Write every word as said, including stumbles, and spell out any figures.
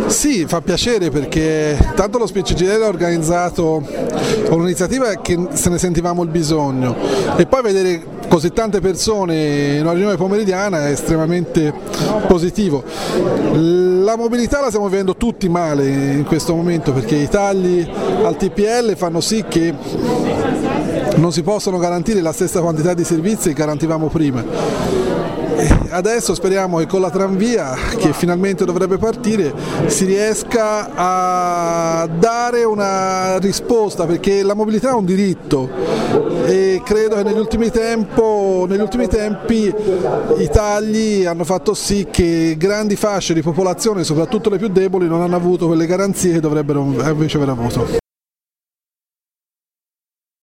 Sì, fa piacere perché tanto lo Speech G R ha organizzato un'iniziativa che se ne sentivamo il bisogno e poi vedere così tante persone in una riunione pomeridiana è estremamente positivo. La mobilità la stiamo vivendo tutti male in questo momento perché i tagli al T P L fanno sì che non si possono garantire la stessa quantità di servizi che garantivamo prima. Adesso speriamo che con la tranvia, che finalmente dovrebbe partire, si riesca a dare una risposta, perché la mobilità è un diritto e credo che negli ultimi, tempo, negli ultimi tempi i tagli hanno fatto sì che grandi fasce di popolazione, soprattutto le più deboli, non hanno avuto quelle garanzie che dovrebbero invece aver avuto.